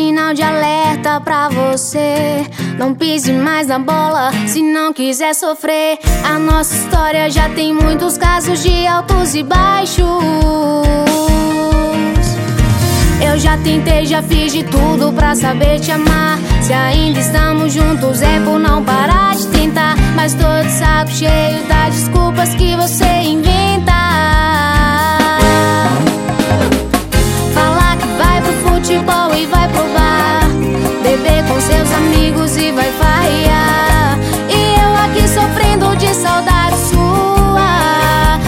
sinal de alerta pra você. Não pise mais na bola se não quiser sofrer. A nossa história já tem muitos casos de altos e baixos. Eu já tentei, já fiz de tudo pra saber te amar. Se ainda estamos juntos é por não parar de tentar. Mas tô de saco cheio das desculpas que você inventa. Falar que vai pro futebol e vai pro bar, beber com seus amigos e vai farrear. E eu aqui sofrendo de saudade sua.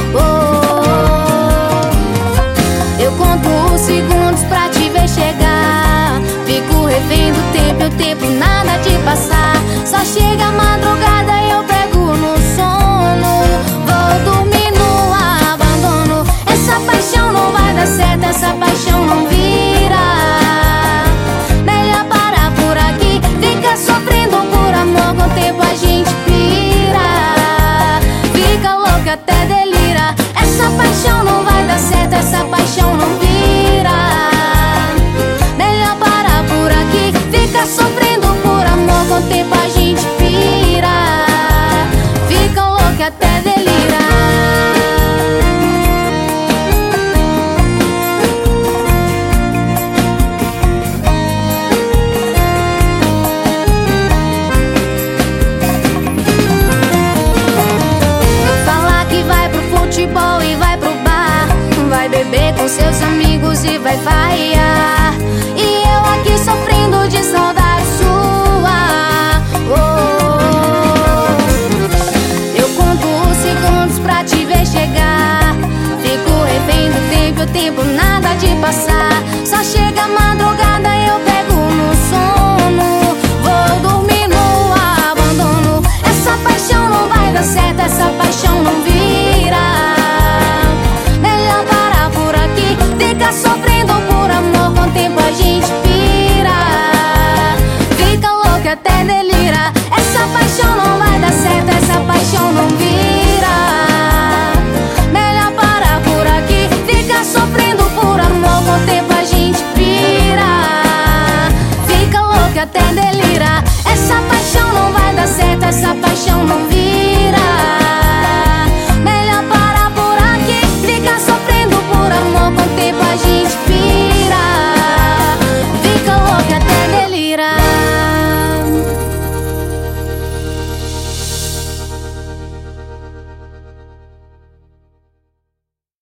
Eu conto os segundos pra te ver chegar. Fico refém do tempo e o tempo nada de passar. Só chega a madrugada e eu pego no sono. Vou dormir no abandono. Essa paixão não vai dar certo, essa paixão não vira. Melhor parar por aqui. Fica sofrendo por amor, com o tempo a gente pira. Fica louca até delira. Essa paixão não vai dar certo, essa paixão não vira. Melhor parar por aqui. Fica sofrendo por amor, com o tempo a gente pira. Fica louca até delira. E vai pro bar, vai beber com seus amigos e vai farrear. E eu aqui sofrendo de saudade sua. Eu conto os segundos pra te ver chegar. Fico refém do tempo e o tempo nada de passar. Só chega a madrugada eu pego no sono. Vou dormir no abandono. Essa paixão não vai dar certo, essa paixão não vira. Melhor parar por aqui. Fica sofrendo por amor, com o tempo a gente pira. Fica louca até delícia.